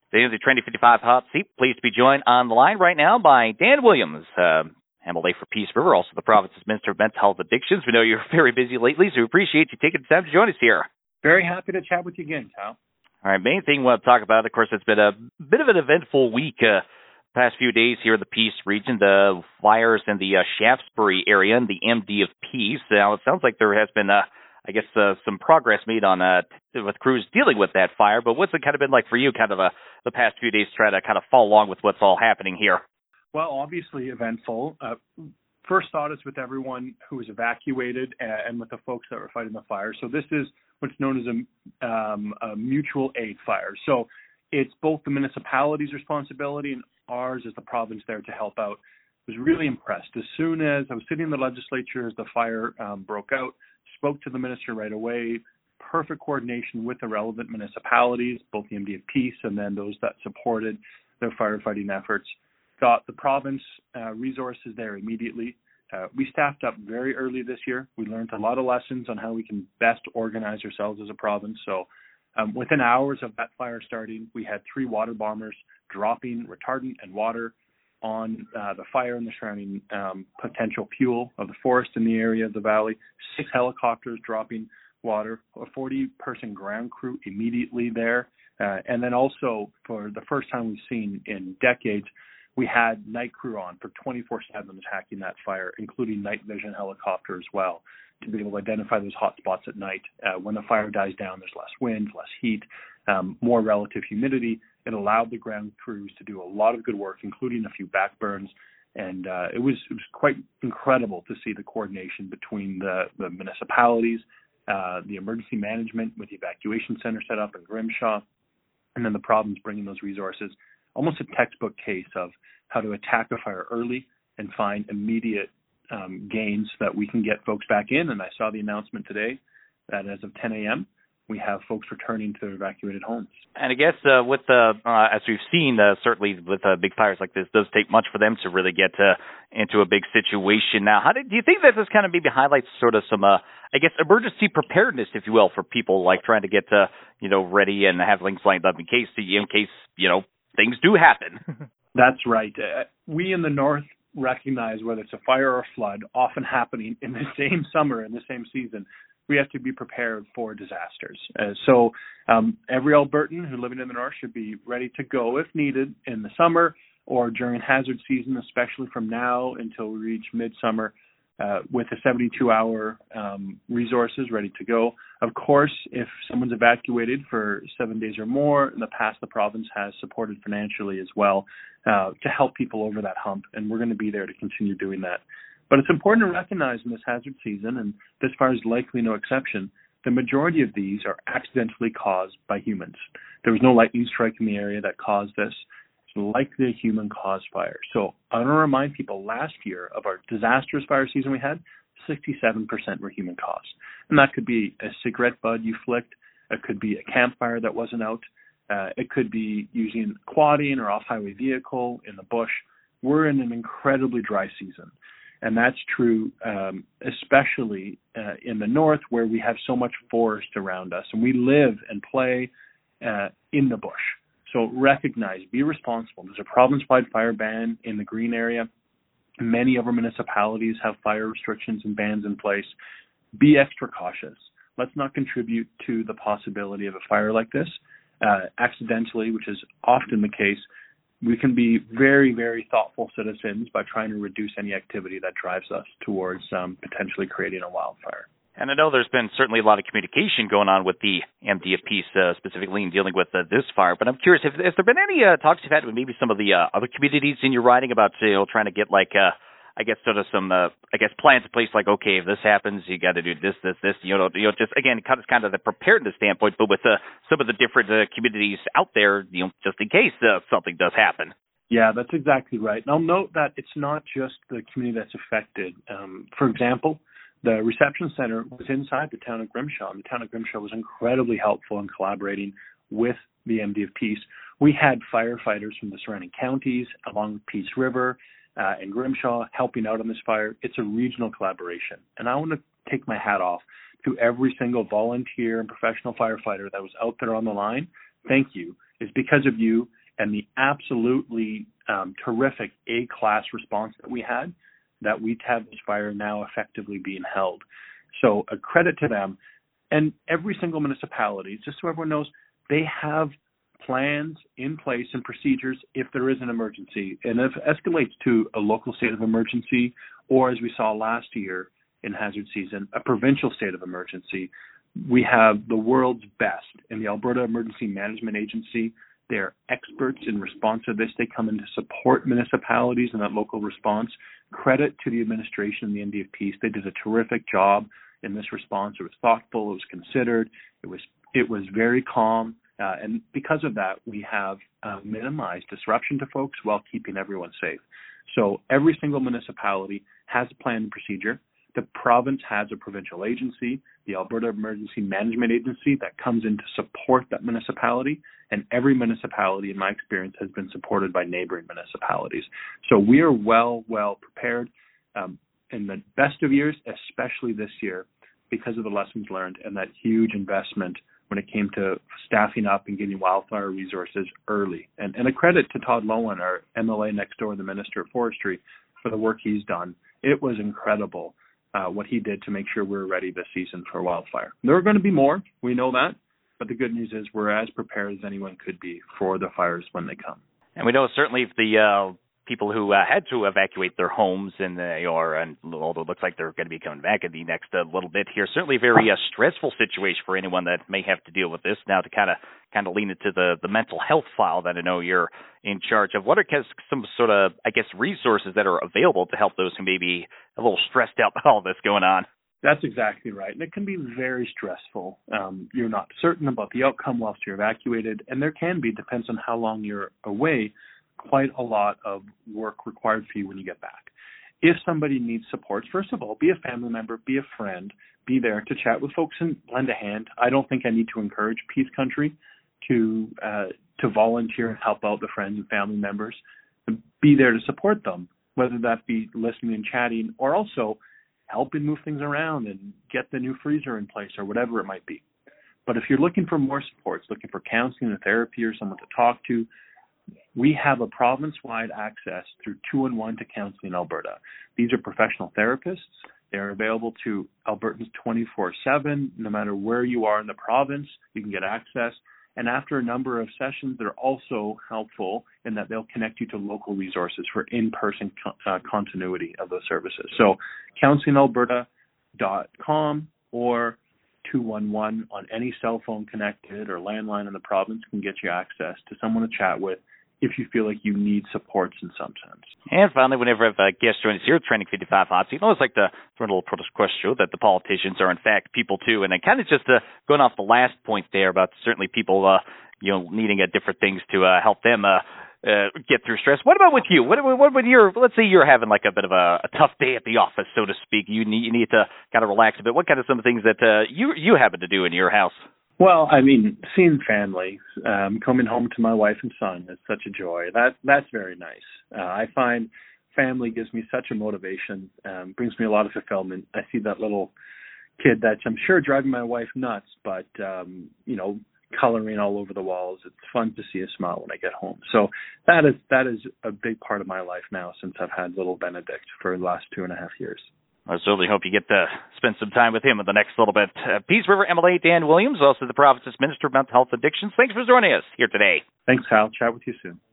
The Trendy 55 Hot Seat. Pleased to be joined on the line right now by Dan Williams, MLA for Peace River, also the province's Minister of Mental Health Addictions. We know you're very busy lately, so we appreciate you taking the time to join us here. Very happy to chat with you again, Kyle. All right, main thing we want to talk about, of course, it's been a bit of an eventful week past few days here in the Peace region, the fires in the Shaftesbury area and the MD of Peace. Now, it sounds like there has been, some progress made on with crews dealing with that fire, but what's it kind of been like for you, the past few days, trying to kind of follow along with what's all happening here? Well, obviously eventful. First thought is with everyone who was evacuated and with the folks that were fighting the fire. So this is what's known as a mutual aid fire. So it's both the municipality's responsibility and ours as the province there to help out. I was really impressed. As soon as I was sitting in the legislature as the fire broke out, spoke to the minister right away, perfect coordination with the relevant municipalities, both the MD of Peace and then those that supported their firefighting efforts. Got the province resources there immediately. We staffed up very early this year. We learned a lot of lessons on how we can best organize ourselves as a province. So within hours of that fire starting, we had 3 water bombers dropping retardant and water on the fire and the surrounding potential fuel of the forest in the area of the valley, 6 helicopters dropping water, a 40-person ground crew immediately there. And then also, for the first time we've seen in decades, we had night crew on for 24/7 attacking that fire, including night vision helicopter as well, to be able to identify those hot spots at night. When the fire dies down, there's less wind, less heat, more relative humidity. It allowed the ground crews to do a lot of good work, including a few backburns. And it was quite incredible to see the coordination between the municipalities, the emergency management with the evacuation center set up in Grimshaw, and then the province bringing those resources. Almost a textbook case of how to attack a fire early and find immediate gains that we can get folks back in. And I saw the announcement today that as of 10 a.m., we have folks returning to their evacuated homes. And I guess with as we've seen, certainly with big fires like this, it does take much for them to really get into a big situation. Now, do you think that this kind of maybe highlights sort of some, emergency preparedness, if you will, for people like trying to get ready and have things lined up in case things do happen? That's right. We in the North recognize whether it's a fire or a flood, often happening in the same summer, in the same season, we have to be prepared for disasters. So every Albertan who's living in the North should be ready to go if needed in the summer or during hazard season, especially from now until we reach midsummer, with the 72-hour resources ready to go. Of course, if someone's evacuated for 7 days or more, in the past the province has supported financially as well to help people over that hump, and we're going to be there to continue doing that. But it's important to recognize in this hazard season, and this fire is likely no exception, the majority of these are accidentally caused by humans. There was no lightning strike in the area that caused this. It's likely a human-caused fire. So I want to remind people, last year of our disastrous fire season we had, 67% were human-caused. And that could be a cigarette butt you flicked. It could be a campfire that wasn't out. It could be using quadding or off-highway vehicle in the bush. We're in an incredibly dry season. And that's true, especially in the North, where we have so much forest around us. And we live and play in the bush. So recognize, be responsible. There's a province-wide fire ban in the Green area. Many of our municipalities have fire restrictions and bans in place. Be extra cautious. Let's not contribute to the possibility of a fire like this accidentally, which is often the case. We can be very, very thoughtful citizens by trying to reduce any activity that drives us towards potentially creating a wildfire. And I know there's been certainly a lot of communication going on with the MD of Peace, specifically in dealing with this fire. But I'm curious, has there been any talks you've had with maybe some of the other communities in your riding about trying to get some plans in place, like, okay, if this happens, you got to do this, just again, kind of the preparedness standpoint, but with some of the different communities out there, just in case something does happen. Yeah, that's exactly right. And I'll note that it's not just the community that's affected. For example, the reception center was inside the town of Grimshaw, and the town of Grimshaw was incredibly helpful in collaborating with the MD of Peace. We had firefighters from the surrounding counties along Peace River and Grimshaw helping out on this fire. It's a regional collaboration, and I want to take my hat off to every single volunteer and professional firefighter that was out there on the line. Thank you. It's because of you and the absolutely terrific A-class response that we had, that we have this fire now effectively being held. So a credit to them. And every single municipality, just so everyone knows, they have plans in place and procedures if there is an emergency. And if it escalates to a local state of emergency, or as we saw last year in hazard season, a provincial state of emergency, we have the world's best in the Alberta Emergency Management Agency. They're experts in response to this. They come in to support municipalities in that local response. Credit to the administration and the NDFPs. They did a terrific job in this response. It was thoughtful. It was considered. It was very calm. And because of that, we have minimized disruption to folks while keeping everyone safe. So every single municipality has a plan and procedure. The province has a provincial agency, the Alberta Emergency Management Agency, that comes in to support that municipality. And every municipality, in my experience, has been supported by neighboring municipalities. So we are well prepared in the best of years, especially this year, because of the lessons learned and that huge investment when it came to staffing up and getting wildfire resources early. And a credit to Todd Loewen, our MLA next door, the Minister of Forestry, for the work he's done. It was incredible what he did to make sure we were ready this season for wildfire. There are going to be more, we know that, but the good news is we're as prepared as anyone could be for the fires when they come. And we know certainly if the people who had to evacuate their homes and although it looks like they're going to be coming back in the next little bit here, certainly a very stressful situation for anyone that may have to deal with this. Now to kind of lean into the mental health file that I know you're in charge of, what are some sort of, I guess, resources that are available to help those who may be a little stressed out by all this going on? That's exactly right. And it can be very stressful. You're not certain about the outcome whilst you're evacuated, and there can be, depends on how long you're away, quite a lot of work required for you when you get back. If somebody needs support, first of all, be a family member, be a friend, be there to chat with folks and lend a hand. I don't think I need to encourage Peace Country to volunteer and help out the friends and family members. Be there to support them, whether that be listening and chatting or also helping move things around and get the new freezer in place or whatever it might be. But if you're looking for more supports, looking for counseling or therapy or someone to talk to, we have a province-wide access through 2-in-1 to Counseling Alberta. These are professional therapists. They're available to Albertans 24/7. No matter where you are in the province, you can get access. And after a number of sessions, they're also helpful in that they'll connect you to local resources for in-person continuity of those services. So counselingalberta.com or 211 on any cell phone connected or landline in the province can get you access to someone to chat with if you feel like you need supports in some sense. And finally, whenever I have a guest join us here at Training 55 Hot Seat, I always like to throw a little question that the politicians are in fact people too. And then kind of just going off the last point there about certainly people needing different things to help them get through stress. What about with you? What with let's say you're having like a bit of a tough day at the office, so to speak. You need to kind of relax a bit. What kind of some things that you happen to do in your house? Well, I mean, seeing family, coming home to my wife and son is such a joy. That's very nice. I find family gives me such a motivation, brings me a lot of fulfillment. I see that little kid that I'm sure driving my wife nuts, but coloring all over the walls. It's fun to see a smile when I get home. So that is a big part of my life now since I've had little Benedict for the last 2.5 years. I certainly hope you get to spend some time with him in the next little bit. Peace River MLA Dan Williams, also the province's Minister of Mental Health Addictions. Thanks for joining us here today. Thanks, Kyle. Chat with you soon.